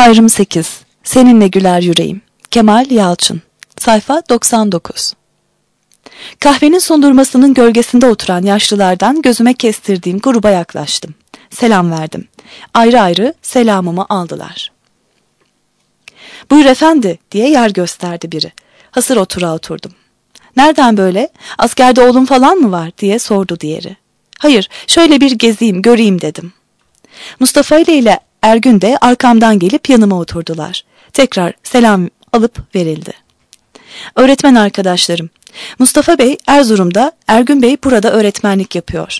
Ayrım 8. Seninle güler yüreğim. Kemal Yalçın. Sayfa 99. Kahvenin sundurmasının gölgesinde oturan yaşlılardan gözüme kestirdiğim gruba yaklaştım. Selam verdim. Ayrı ayrı selamımı aldılar. "Buyur efendi," diye yer gösterdi biri. Hasır oturağa oturdum. "Nereden böyle? Askerde oğlum falan mı var?" diye sordu diğeri. "Hayır, şöyle bir gezeyim, göreyim," dedim. Mustafa ile Ergün de arkamdan gelip yanıma oturdular. Tekrar selam alıp verildi. "Öğretmen arkadaşlarım, Mustafa Bey Erzurum'da, Ergün Bey burada öğretmenlik yapıyor."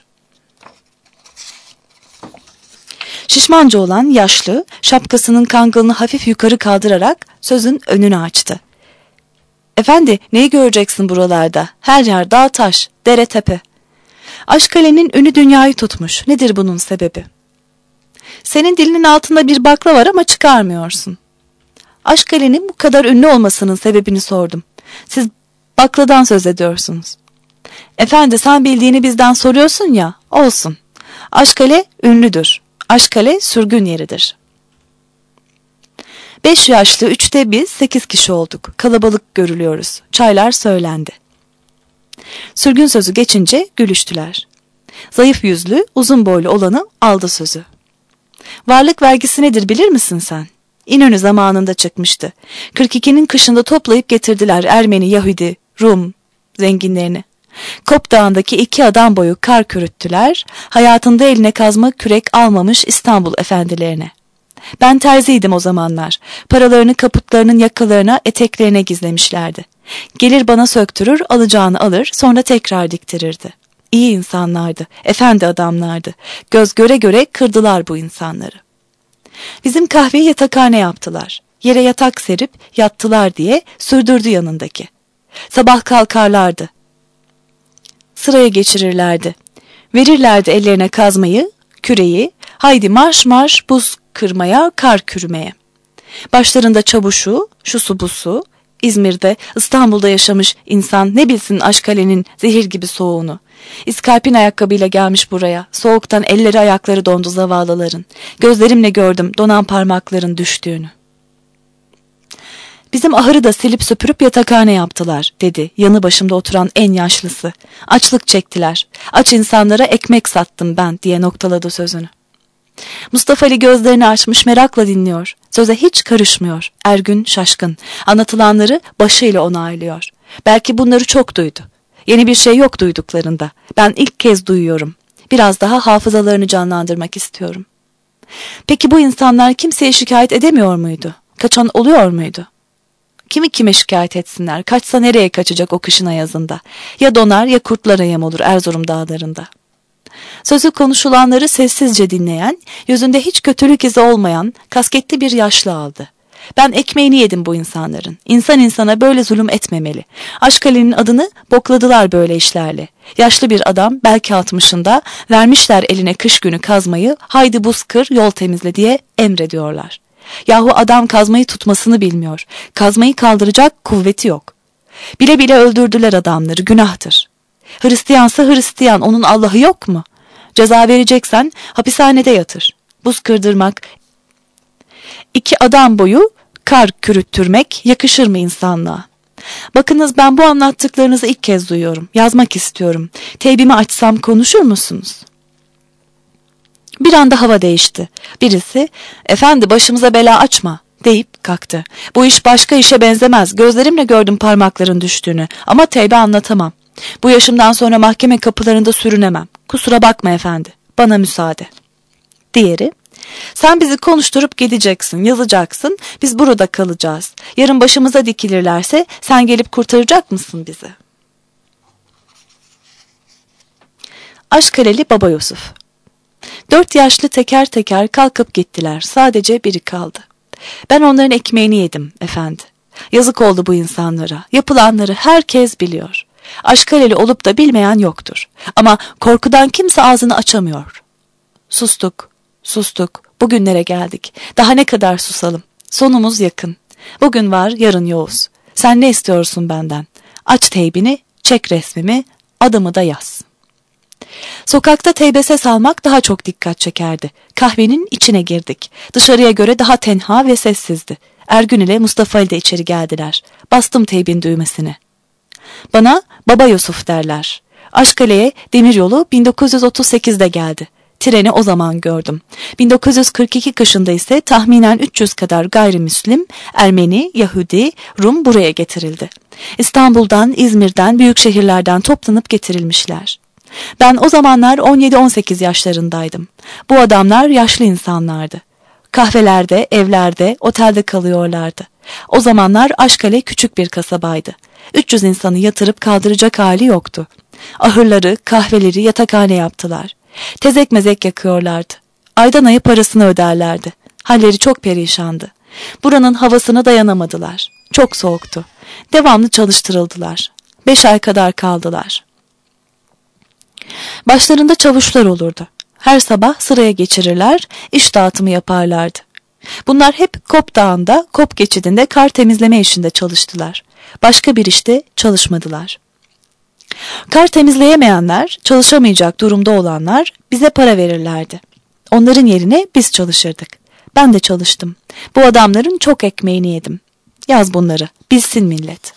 Şişmanca olan yaşlı, şapkasının kangalını hafif yukarı kaldırarak sözün önünü açtı. "Efendi, neyi göreceksin buralarda? Her yer dağ taş, dere tepe. Aşkale'nin ünü dünyayı tutmuş. Nedir bunun sebebi? Senin dilinin altında bir bakla var ama çıkarmıyorsun. Aşkale'nin bu kadar ünlü olmasının sebebini sordum. Siz bakladan söz ediyorsunuz." "Efendi, sen bildiğini bizden soruyorsun ya, olsun. Aşkale ünlüdür. Aşkale sürgün yeridir." 5 yaşlı 3'te biz 8 kişi olduk. Kalabalık görülüyoruz. Çaylar söylendi. Sürgün sözü geçince gülüştüler. Zayıf yüzlü, uzun boylu olanı aldı sözü. "Varlık vergisi nedir bilir misin sen? İnönü zamanında çıkmıştı. 42'nin kışında toplayıp getirdiler Ermeni, Yahudi, Rum zenginlerini. Kop Dağı'ndaki 2 adam boyu kar kürüttüler. Hayatında eline kazma kürek almamış İstanbul efendilerine. Ben terziydim o zamanlar. Paralarını kaputlarının yakalarına, eteklerine gizlemişlerdi. Gelir bana söktürür, alacağını alır, sonra tekrar diktirirdi. İyi insanlardı, efendi adamlardı. Göz göre göre kırdılar bu insanları. Bizim kahveyi yatakhane yaptılar. Yere yatak serip yattılar," diye sürdürdü yanındaki. "Sabah kalkarlardı. Sıraya geçirirlerdi. Verirlerdi ellerine kazmayı, küreği, haydi marş marş buz kırmaya, kar kürümeye. Başlarında çavuşu, şusu busu, İzmir'de, İstanbul'da yaşamış insan ne bilsin Aşkale'nin zehir gibi soğuğunu. İskarpin ayakkabıyla gelmiş buraya. Soğuktan elleri ayakları dondu zavallıların. Gözlerimle gördüm donan parmakların düştüğünü." "Bizim ahırı da silip süpürüp yatakhane yaptılar," dedi yanı başımda oturan en yaşlısı. "Açlık çektiler. Aç insanlara ekmek sattım ben," diye noktaladı sözünü. Mustafa Ali gözlerini açmış merakla dinliyor. Söze hiç karışmıyor. Ergün şaşkın. Anlatılanları başıyla onaylıyor. Belki bunları çok duydu. Yeni bir şey yok duyduklarında. Ben ilk kez duyuyorum. Biraz daha hafızalarını canlandırmak istiyorum. Peki bu insanlar kimseye şikayet edemiyor muydu? Kaçan oluyor muydu? Kimi kime şikayet etsinler? Kaçsa nereye kaçacak o kışın ayazında? Ya donar ya kurtlara yem olur Erzurum dağlarında. Sözü konuşulanları sessizce dinleyen, yüzünde hiç kötülük izi olmayan kasketli bir yaşlı aldı. "Ben ekmeğini yedim bu insanların. İnsan insana böyle zulüm etmemeli. Aşkale'nin adını bokladılar böyle işlerle. Yaşlı bir adam, belki 60'ında, vermişler eline kış günü kazmayı, haydi buz kır, yol temizle diye emrediyorlar. Yahu adam kazmayı tutmasını bilmiyor. Kazmayı kaldıracak kuvveti yok. Bile bile öldürdüler adamları, günahtır. Hristiyansa Hristiyan, onun Allah'ı yok mu? Ceza vereceksen hapishanede yatır. Buz kırdırmak, 2 adam boyu kar kürüttürmek yakışır mı insanlığa? Bakınız, ben bu anlattıklarınızı ilk kez duyuyorum. Yazmak istiyorum. Teybimi açsam konuşur musunuz?" Bir anda hava değişti. Birisi, "Efendi, başımıza bela açma," deyip kalktı. "Bu iş başka işe benzemez. Gözlerimle gördüm parmakların düştüğünü ama teybe anlatamam. Bu yaşımdan sonra mahkeme kapılarında sürünemem. Kusura bakma efendi. Bana müsaade." Diğeri, "Sen bizi konuşturup gideceksin, yazacaksın. Biz burada kalacağız. Yarın başımıza dikilirlerse sen gelip kurtaracak mısın bizi?" Aşkaleli Baba Yusuf. 4 yaşlı teker teker kalkıp gittiler. Sadece biri kaldı. "Ben onların ekmeğini yedim efendi. Yazık oldu bu insanlara. Yapılanları herkes biliyor. Aşkaleli olup da bilmeyen yoktur. Ama korkudan kimse ağzını açamıyor." Sustuk, sustuk. Bugünlere geldik. Daha ne kadar susalım? Sonumuz yakın. Bugün var, yarın yoğuz. Sen ne istiyorsun benden? Aç teybini, çek resmimi, adımı da yaz. Sokakta teybese almak daha çok dikkat çekerdi. Kahvenin içine girdik. Dışarıya göre daha tenha ve sessizdi. Ergün ile Mustafa Ali de içeri geldiler. Bastım teybin düğmesine. Bana Baba Yusuf derler. Aşkale'ye demiryolu 1938'de geldi. Treni o zaman gördüm. 1942 kışında ise tahminen 300 kadar gayrimüslim, Ermeni, Yahudi, Rum buraya getirildi. İstanbul'dan, İzmir'den, büyük şehirlerden toplanıp getirilmişler. Ben o zamanlar 17-18 yaşlarındaydım. Bu adamlar yaşlı insanlardı. Kahvelerde, evlerde, otelde kalıyorlardı. O zamanlar Aşkale küçük bir kasabaydı. 300 insanı yatırıp kaldıracak hali yoktu. Ahırları, kahveleri yatakhane yaptılar. Tezek mezek yakıyorlardı. Aydan aya parasını öderlerdi. Halleri çok perişandı. Buranın havasına dayanamadılar. Çok soğuktu. Devamlı çalıştırıldılar. 5 ay kadar kaldılar. Başlarında çavuşlar olurdu. Her sabah sıraya geçirirler, iş dağıtımı yaparlardı. Bunlar hep Kop Dağı'nda, Kop geçidinde kar temizleme işinde çalıştılar. Başka bir işte çalışmadılar. Kar temizleyemeyenler, çalışamayacak durumda olanlar bize para verirlerdi. Onların yerine biz çalışırdık. Ben de çalıştım. Bu adamların çok ekmeğini yedim. Yaz bunları, bilsin millet.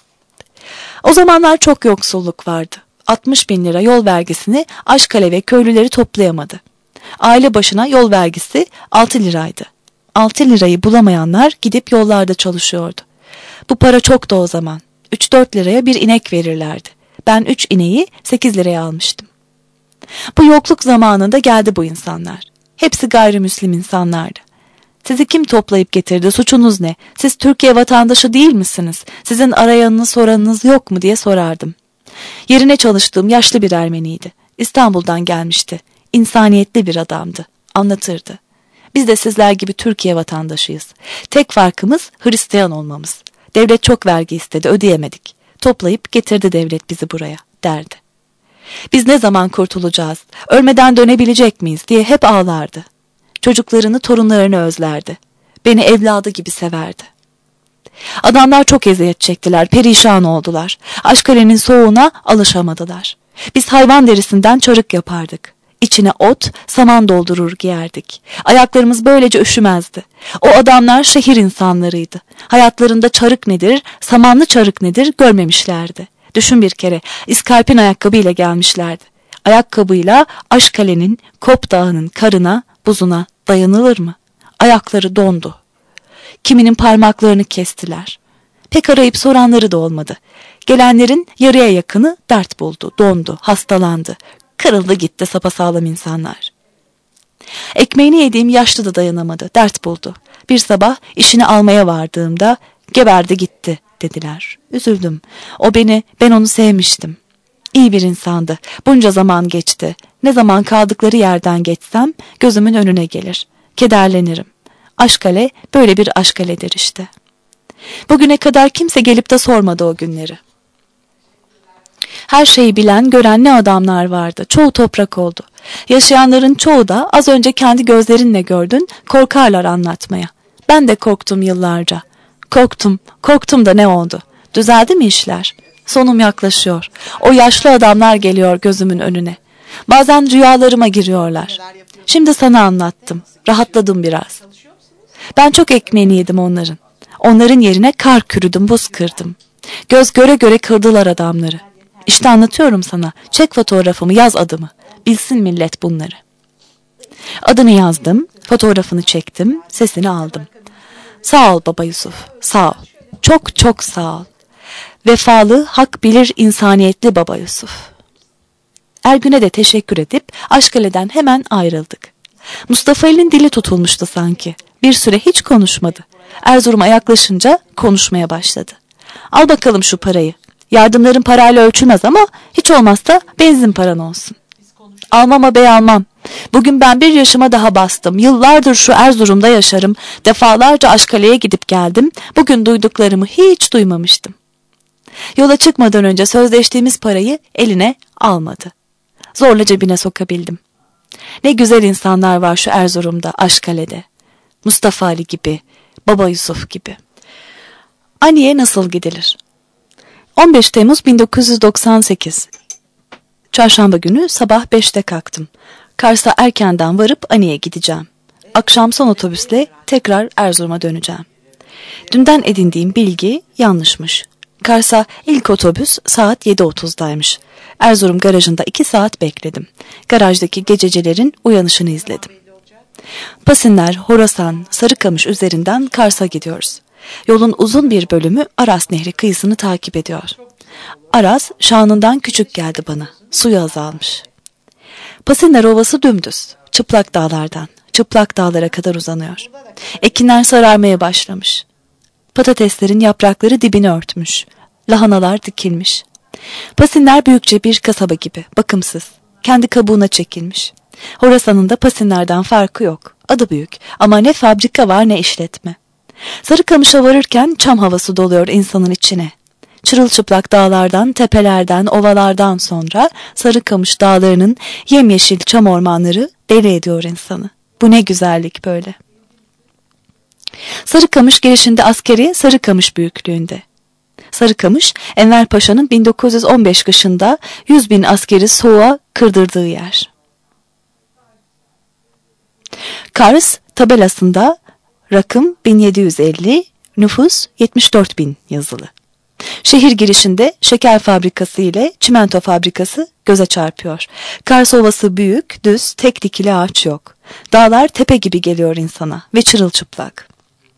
O zamanlar çok yoksulluk vardı. 60 bin lira yol vergisini Aşkale ve köylüleri toplayamadı. Aile başına yol vergisi 6 liraydı. 6 lirayı bulamayanlar gidip yollarda çalışıyordu. Bu para çoktu o zaman. 3-4 liraya bir inek verirlerdi. Ben 3 ineği 8 liraya almıştım. Bu yokluk zamanında geldi bu insanlar. Hepsi gayrimüslim insanlardı. Sizi kim toplayıp getirdi, suçunuz ne? Siz Türkiye vatandaşı değil misiniz? Sizin arayanınız soranınız yok mu diye sorardım. Yerine çalıştığım yaşlı bir Ermeniydi. İstanbul'dan gelmişti. İnsaniyetli bir adamdı. Anlatırdı. Biz de sizler gibi Türkiye vatandaşıyız. Tek farkımız Hristiyan olmamız. Devlet çok vergi istedi, ödeyemedik. Toplayıp getirdi devlet bizi buraya, derdi. Biz ne zaman kurtulacağız, ölmeden dönebilecek miyiz diye hep ağlardı. Çocuklarını, torunlarını özlerdi. Beni evladı gibi severdi. Adamlar çok eziyet çektiler, perişan oldular. Aşkale'nin soğuğuna alışamadılar. Biz hayvan derisinden çarık yapardık. İçine ot, saman doldurur giyerdik. Ayaklarımız böylece üşümezdi. O adamlar şehir insanlarıydı. Hayatlarında çarık nedir, samanlı çarık nedir görmemişlerdi. Düşün bir kere, iskarpin ayakkabıyla gelmişlerdi. Ayakkabıyla Aşkale'nin, Kop Dağı'nın karına, buzuna dayanılır mı? Ayakları dondu. Kiminin parmaklarını kestiler. Pek arayıp soranları da olmadı. Gelenlerin yarıya yakını dert buldu, dondu, hastalandı. Kırıldı gitti sapasağlam insanlar. Ekmeğini yediğim yaşlı da dayanamadı, dert buldu. Bir sabah işini almaya vardığımda geberdi gitti dediler. Üzüldüm. O beni, ben onu sevmiştim. İyi bir insandı. Bunca zaman geçti. Ne zaman kaldıkları yerden geçsem gözümün önüne gelir. Kederlenirim. Aşkale böyle bir Aşkale'dir işte. Bugüne kadar kimse gelip de sormadı o günleri. Her şeyi bilen, gören ne adamlar vardı. Çoğu toprak oldu. Yaşayanların çoğu da az önce kendi gözlerinle gördün, korkarlar anlatmaya. Ben de korktum yıllarca. Korktum da ne oldu? Düzeldi mi işler? Sonum yaklaşıyor. O yaşlı adamlar geliyor gözümün önüne. Bazen rüyalarıma giriyorlar. Şimdi sana anlattım. Rahatladım biraz. Ben çok ekmeğini yedim onların. Onların yerine kar kürüdüm, buz kırdım. Göz göre göre kırdılar adamları. İşte anlatıyorum sana. Çek fotoğrafımı, yaz adımı. Bilsin millet bunları. Adını yazdım, fotoğrafını çektim, sesini aldım. Sağ ol Baba Yusuf, sağ ol. Çok çok sağ ol. Vefalı, hak bilir, insaniyetli Baba Yusuf. Ergün'e de teşekkür edip Aşkale'den hemen ayrıldık. Mustafa Ali'nin dili tutulmuştu sanki. Bir süre hiç konuşmadı. Erzurum'a yaklaşınca konuşmaya başladı. Al bakalım şu parayı. Yardımların parayla ölçülmez ama hiç olmazsa benzin paran olsun. Almam bey almam. Bugün ben 1 yaşıma daha bastım. Yıllardır şu Erzurum'da yaşarım. Defalarca Aşkale'ye gidip geldim. Bugün duyduklarımı hiç duymamıştım. Yola çıkmadan önce sözleştiğimiz parayı eline almadı. Zorla cebine sokabildim. Ne güzel insanlar var şu Erzurum'da, Aşkale'de. Mustafa Ali gibi, Baba Yusuf gibi. Ani'ye nasıl gidilir? 15 Temmuz 1998. Çarşamba günü sabah 5'te kalktım. Kars'a erkenden varıp Ani'ye gideceğim. Akşam son otobüsle tekrar Erzurum'a döneceğim. Dünden edindiğim bilgi yanlışmış. Kars'a ilk otobüs saat 7.30'daymış. Erzurum garajında 2 saat bekledim. Garajdaki gececilerin uyanışını izledim. Pasinler, Horasan, Sarıkamış üzerinden Kars'a gidiyoruz. Yolun uzun bir bölümü Aras Nehri kıyısını takip ediyor. Aras şanından küçük geldi bana. Suyu azalmış. Pasinler Ovası dümdüz. Çıplak dağlardan, çıplak dağlara kadar uzanıyor. Ekinler sararmaya başlamış. Patateslerin yaprakları dibini örtmüş. Lahanalar dikilmiş. Pasinler büyükçe bir kasaba gibi, bakımsız. Kendi kabuğuna çekilmiş. Horasan'ın da Pasinler'den farkı yok. Adı büyük ama ne fabrika var ne işletme. Sarıkamış'a varırken çam havası doluyor insanın içine. Çırılçıplak dağlardan, tepelerden, ovalardan sonra Sarıkamış dağlarının yemyeşil çam ormanları deli ediyor insanı. Bu ne güzellik böyle. Sarıkamış girişinde askeri Sarıkamış büyüklüğünde. Sarıkamış, Enver Paşa'nın 1915 kışında 100.000 askeri soğuğa kırdırdığı yer. Kars tabelasında rakım 1750, nüfus 74.000 yazılı. Şehir girişinde şeker fabrikası ile çimento fabrikası göze çarpıyor. Kars Ovası büyük, düz, tek dikili ağaç yok. Dağlar tepe gibi geliyor insana ve çırılçıplak.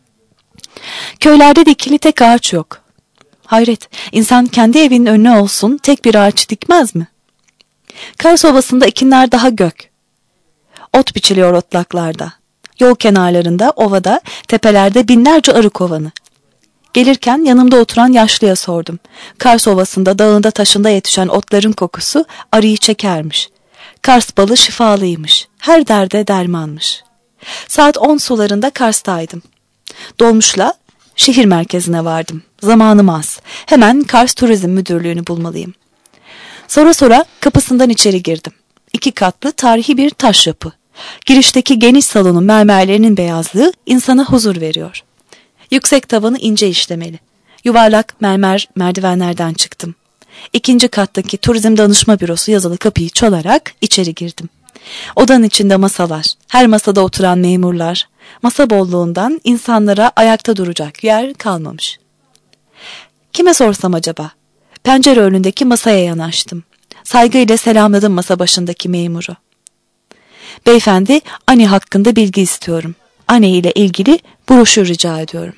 Köylerde dikili tek ağaç yok. Hayret, insan kendi evinin önüne olsun tek bir ağaç dikmez mi? Kars Ovası'nda ekinler daha gök. Ot biçiliyor otlaklarda. Yol kenarlarında, ovada, tepelerde binlerce arı kovanı. Gelirken yanımda oturan yaşlıya sordum. Kars Ovası'nda dağında taşında yetişen otların kokusu arıyı çekermiş. Kars balı şifalıymış. Her derde dermanmış. Saat 10 sularında Kars'taydım. Dolmuşla şehir merkezine vardım. Zamanım az. Hemen Kars Turizm Müdürlüğü'nü bulmalıyım. Sonra kapısından içeri girdim. 2 katlı tarihi bir taş yapı. Girişteki geniş salonun mermerlerinin beyazlığı insana huzur veriyor. Yüksek tavanı ince işlemeli. Yuvarlak mermer merdivenlerden çıktım. 2. kattaki Turizm Danışma Bürosu yazılı kapıyı çalarak içeri girdim. Odanın içinde masalar, her masada oturan memurlar. Masa bolluğundan insanlara ayakta duracak yer kalmamış. Kime sorsam acaba? Pencere önündeki masaya yanaştım. Saygıyla selamladım masa başındaki memuru. Beyefendi, Ani hakkında bilgi istiyorum. Ani ile ilgili broşür rica ediyorum.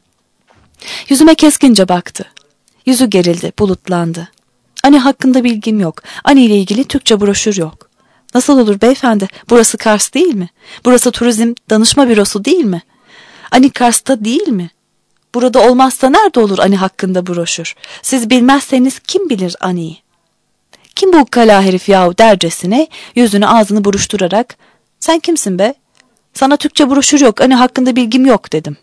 Yüzüme keskince baktı. Yüzü gerildi, bulutlandı. Ani hakkında bilgim yok. Ani ile ilgili Türkçe broşür yok. Nasıl olur beyefendi? Burası Kars değil mi? Burası Turizm Danışma Bürosu değil mi? Ani Kars'ta değil mi? Burada olmazsa nerede olur Ani hakkında broşür? Siz bilmezseniz kim bilir Ani'yi? Kim bu ukala herif yahu dercesine yüzünü ağzını buruşturarak sen kimsin be? Sana Türkçe broşür yok, Ani hakkında bilgim yok dedim.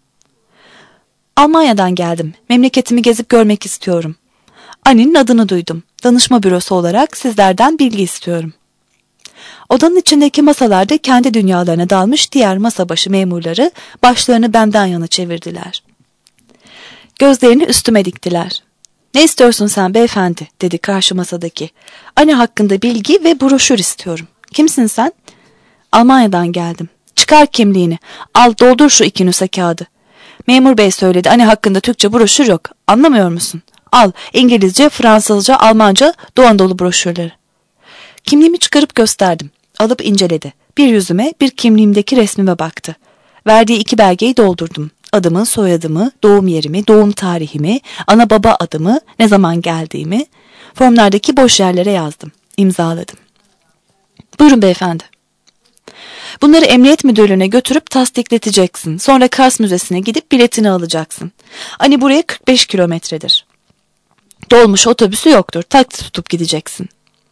Almanya'dan geldim. Memleketimi gezip görmek istiyorum. Ani'nin adını duydum. Danışma bürosu olarak sizlerden bilgi istiyorum. Odanın içindeki masalarda kendi dünyalarına dalmış diğer masa başı memurları başlarını benden yana çevirdiler. Gözlerini üstüme diktiler. Ne istiyorsun sen beyefendi dedi karşı masadaki. Ani hakkında bilgi ve broşür istiyorum. Kimsin sen? Almanya'dan geldim. Çıkar kimliğini. Al doldur şu 2 nüsa kağıdı. Memur bey söyledi Ani hakkında Türkçe broşür yok. Anlamıyor musun? Al İngilizce, Fransızca, Almanca, Doğu Anadolu broşürleri. Kimliğimi çıkarıp gösterdim. Alıp inceledi. Bir yüzüme bir kimliğimdeki resmime baktı. Verdiği 2 belgeyi doldurdum. Adımı, soyadımı, doğum yerimi, doğum tarihimi, ana baba adımı, ne zaman geldiğimi formlardaki boş yerlere yazdım. İmzaladım. Buyurun beyefendi. Bunları Emniyet Müdürlüğü'ne götürüp tasdikleteceksin. Sonra Kars Müzesi'ne gidip biletini alacaksın. Hani buraya 45 kilometredir. Dolmuş otobüsü yoktur. Taksi tutup gideceksin.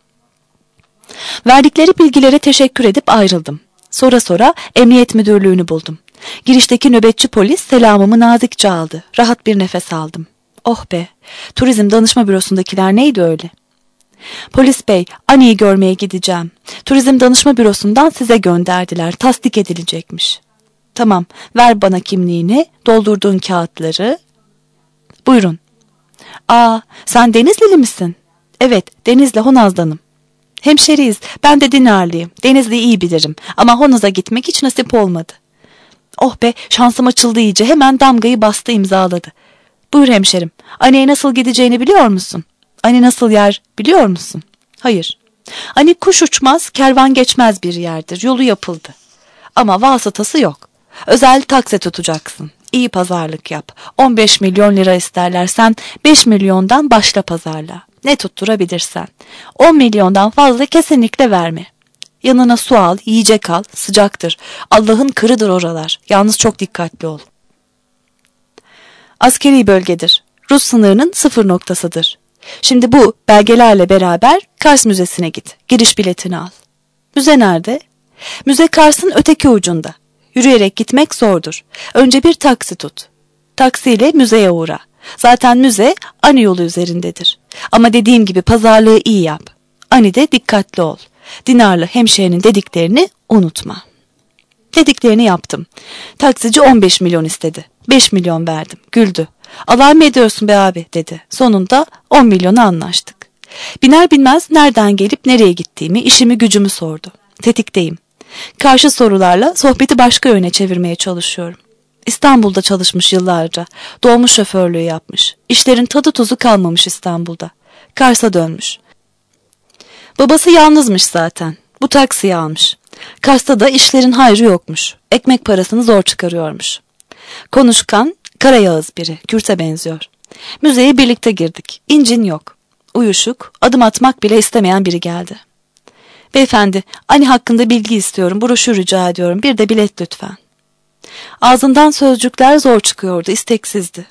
Verdikleri bilgilere teşekkür edip ayrıldım. Sonra Emniyet Müdürlüğü'nü buldum. Girişteki nöbetçi polis selamımı nazikçe aldı. Rahat bir nefes aldım. Oh be, Turizm Danışma Bürosu'ndakiler neydi öyle? Polis bey, Ani'yi görmeye gideceğim. Turizm Danışma Bürosu'ndan size gönderdiler. Tasdik edilecekmiş. Tamam, ver bana kimliğini, doldurduğun kağıtları. Buyurun. Aa, sen Denizlili misin? Evet, Denizli Honaz'danım. Hemşeriyiz. Ben de Dinarlıyım. Denizli'yi iyi bilirim. Ama Honoz'a gitmek hiç nasip olmadı. Oh be, şansım açıldı iyice. Hemen damgayı bastı, imzaladı. Buyur hemşerim. Ani'ye nasıl gideceğini biliyor musun? Ani nasıl yer biliyor musun? Hayır. Ani kuş uçmaz, kervan geçmez bir yerdir. Yolu yapıldı. Ama vasıtası yok. Özel taksi tutacaksın. İyi pazarlık yap. 15 milyon lira isterler, sen 5 milyondan başla pazarla. Ne tutturabilirsen. 10 milyondan fazla kesinlikle verme. Yanına su al, yiyecek al, sıcaktır. Allah'ın kırıdır oralar. Yalnız çok dikkatli ol. Askeri bölgedir. Rus sınırının sıfır noktasıdır. Şimdi bu belgelerle beraber Kars Müzesi'ne git. Giriş biletini al. Müze nerede? Müze Kars'ın öteki ucunda. Yürüyerek gitmek zordur. Önce bir taksi tut. Taksiyle müzeye uğra. Zaten müze Ani yolu üzerindedir. Ama dediğim gibi pazarlığı iyi yap. Ani'de dikkatli ol. Dinarlı hemşehrin dediklerini unutma. Dediklerini yaptım. Taksici 15 milyon istedi. 5 milyon verdim. Güldü. Alay mı ediyorsun be abi dedi. Sonunda 10 milyona anlaştık. Biner binmez nereden gelip nereye gittiğimi, işimi gücümü sordu. Tetikteyim. Karşı sorularla sohbeti başka yöne çevirmeye çalışıyorum. İstanbul'da çalışmış yıllarca. Dolmuş şoförlüğü yapmış. İşlerin tadı tuzu kalmamış İstanbul'da. Kars'a dönmüş. Babası yalnızmış zaten. Bu taksiyi almış. Kars'ta da işlerin hayrı yokmuş. Ekmek parasını zor çıkarıyormuş. Konuşkan, karayağız biri. Kürt'e benziyor. Müzeye birlikte girdik. İncin yok. Uyuşuk, adım atmak bile istemeyen biri geldi. Beyefendi, Ani hakkında bilgi istiyorum. Broşür rica ediyorum. Bir de bilet lütfen. Ağzından sözcükler zor çıkıyordu. İsteksizdi.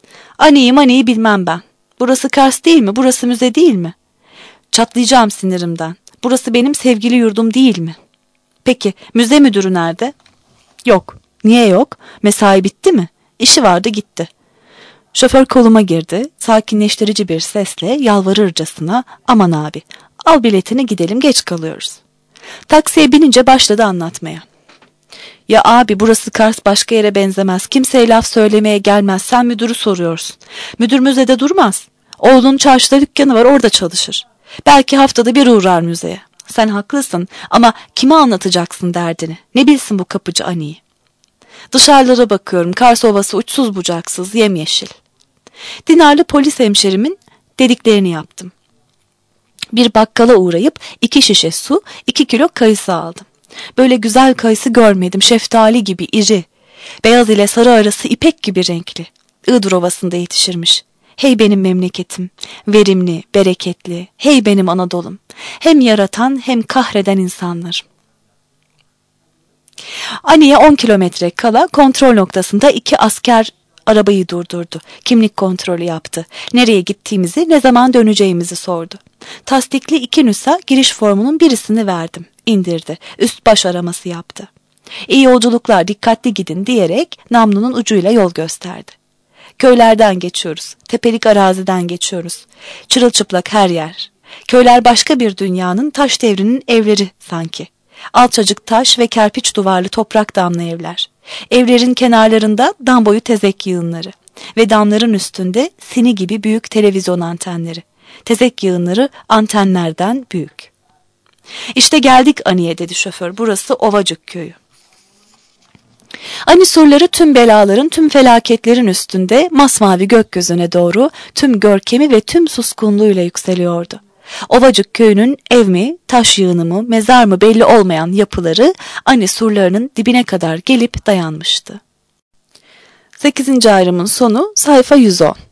Ani'yi bilmem ben. Burası Kars değil mi? Burası müze değil mi? Çatlayacağım sinirimden. Burası benim sevgili yurdum değil mi? Peki, müze müdürü nerede? Yok. Niye yok? Mesai bitti mi? İşi vardı, gitti. Şoför koluma girdi. Sakinleştirici bir sesle yalvarırcasına, aman abi, al biletini gidelim, geç kalıyoruz. Taksiye binince başladı anlatmaya. Ya abi, burası Kars başka yere benzemez. Kimseye laf söylemeye gelmez. Sen müdürü soruyorsun. Müdür müzede durmaz. Oğlunun çarşıda dükkanı var, orada çalışır. Belki haftada bir uğrar müzeye. Sen haklısın ama kime anlatacaksın derdini? Ne bilsin bu kapıcı Ani'yi? Dışarılara bakıyorum. Kars Ovası uçsuz bucaksız, yemyeşil. Dinarlı polis hemşerimin dediklerini yaptım. Bir bakkala uğrayıp 2 şişe su, 2 kilo kayısı aldım. Böyle güzel kayısı görmedim. Şeftali gibi iri. Beyaz ile sarı arası ipek gibi renkli. Iğdır Ovası'nda yetişirmiş. Hey benim memleketim. Verimli, bereketli. Hey benim Anadolu'm. Hem yaratan hem kahreden insanlarım. Ani'ye 10 kilometre kala kontrol noktasında 2 asker arabayı durdurdu. Kimlik kontrolü yaptı. Nereye gittiğimizi, ne zaman döneceğimizi sordu. Tasdikli 2 nüsa giriş formunun birisini verdim. İndirdi. Üst baş araması yaptı. İyi yolculuklar, dikkatli gidin diyerek namlunun ucuyla yol gösterdi. Köylerden geçiyoruz. Tepelik araziden geçiyoruz. Çırılçıplak her yer. Köyler başka bir dünyanın, taş devrinin evleri sanki. Alçacık taş ve kerpiç duvarlı toprak damlı evler. Evlerin kenarlarında dam boyu tezek yığınları ve damların üstünde sini gibi büyük televizyon antenleri. Tezek yığınları antenlerden büyük. İşte geldik Ani'ye dedi şoför. Burası Ovacık köyü. Ani surları tüm belaların, tüm felaketlerin üstünde masmavi gökyüzüne doğru tüm görkemi ve tüm suskunluğuyla yükseliyordu. Ovacık köyünün ev mi, taş yığını mı, mezar mı belli olmayan yapıları Ani surlarının dibine kadar gelip dayanmıştı. 8. ayrımın sonu sayfa 110.